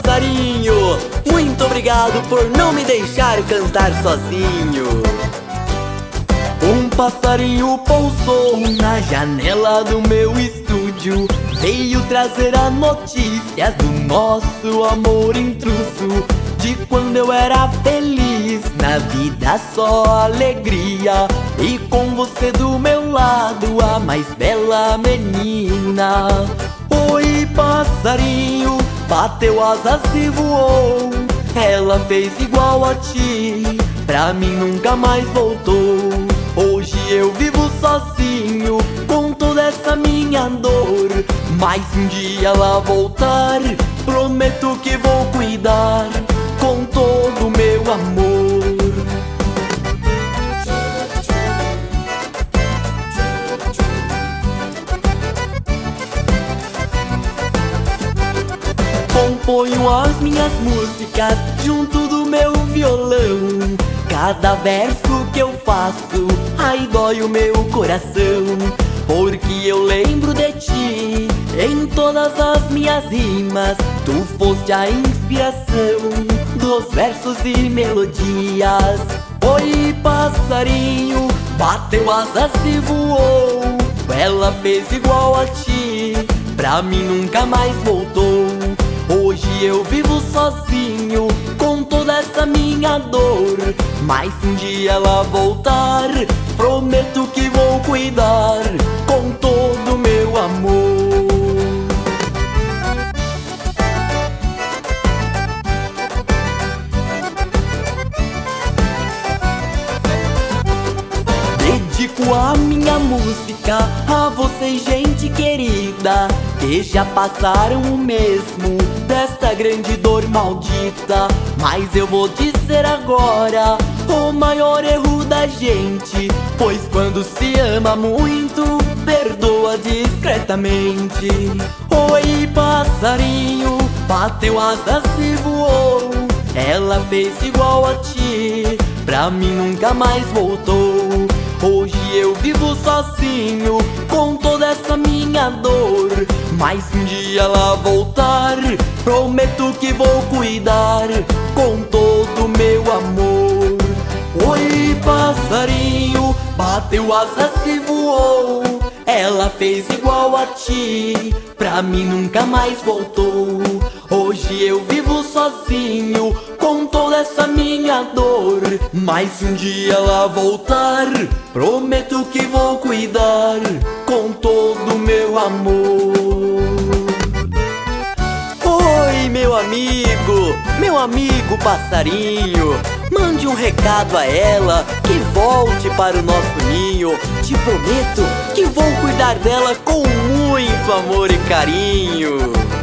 passarinho, muito obrigado por não me deixar cantar sozinho. Um passarinho pousou na janela do meu estúdio, veio trazer a notícia do nosso amor intruso. De quando eu era feliz, na vida só alegria, e com você do meu lado, a mais bela menina. Oi passarinho, bateu asas e voou, ela fez igual a ti, pra mim nunca mais voltou. Hoje eu vivo sozinho, com toda essa minha dor, mas se um dia ela voltar, prometo que vou cuidar com todo o meu amor. Componho as minhas músicas junto do meu violão. Cada verso que eu faço, ai dói o meu coração, porque eu lembro de ti em todas as minhas rimas. Tu foste a inspiração dos versos e melodias. Oi passarinho, bateu asas e voou, ela fez igual a ti, pra mim nunca mais voltou. Hoje eu vivo sozinho, com toda essa minha dor, mas se um dia ela voltar, prometo que vou cuidar com todo o meu amor. Dedico a minha música a vocês, gente querida, que já passaram o mesmo desta grande dor maldita. Mas eu vou dizer agora o maior erro da gente, pois quando se ama muito, perdoa discretamente. Oi passarinho, bateu asas e voou, ela fez igual a ti, pra mim nunca mais voltou. Hoje eu vivo sozinho, com toda essa minha dor, mas se um dia ela voltar, prometo que vou cuidar com todo o meu amor. Oi passarinho, bateu asas e voou, ela fez igual a ti, pra mim nunca mais voltou. Hoje eu vivo sozinho, com toda essa minha dor, mas se um dia ela voltar, prometo que vou cuidar com todo o meu amor. Oi meu amigo passarinho, mande um recado a ela, que volte para o nosso ninho. Te prometo que vou cuidar dela com muito amor e carinho.